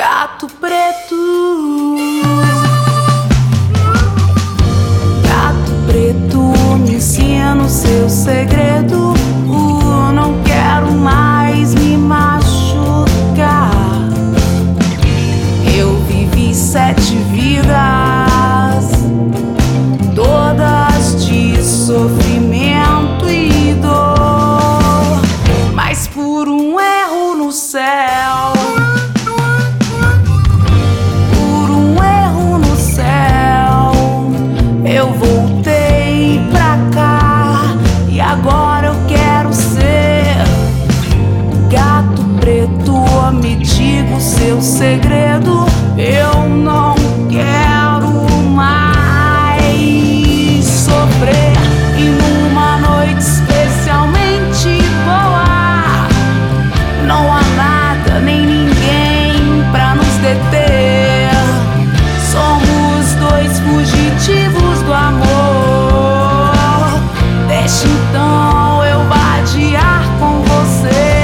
Gato preto, gato preto, me ensina o seu segredo. Não quero mais me machucar. Eu vivi 7 vidas, todas de sofrimento e dor, mas por um erro no céu, por um erro no céu, eu voltei pra cá e agora eu quero ser gato preto. Me diga o seu segredo, eu não quero mais sofrer. E numa noite especialmente boa, não há nada nem ninguém pra nos deter. Somos 2 fugitivos do amor. Deixa então eu vadiar com você.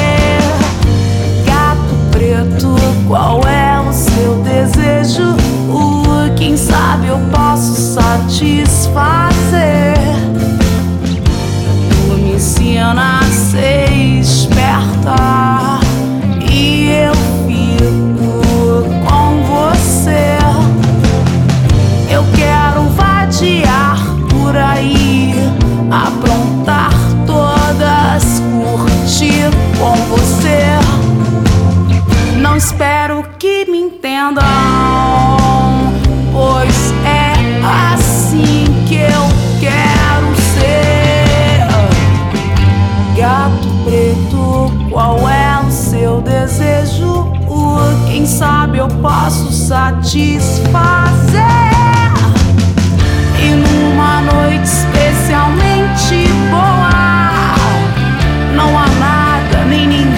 Gato preto, qual é o seu desejo? Quem sabe eu posso satisfazer. Tu me ensina a ser esperta e eu fico com você. Eu quero vadiar por aí, aprontar todas, curtir com você. Não espero que me entendam, pois é assim que eu quero ser. Gato preto, qual é o seu desejo? Quem sabe eu posso satisfazer. E numa noite especialmente boa, não há nada nem ninguém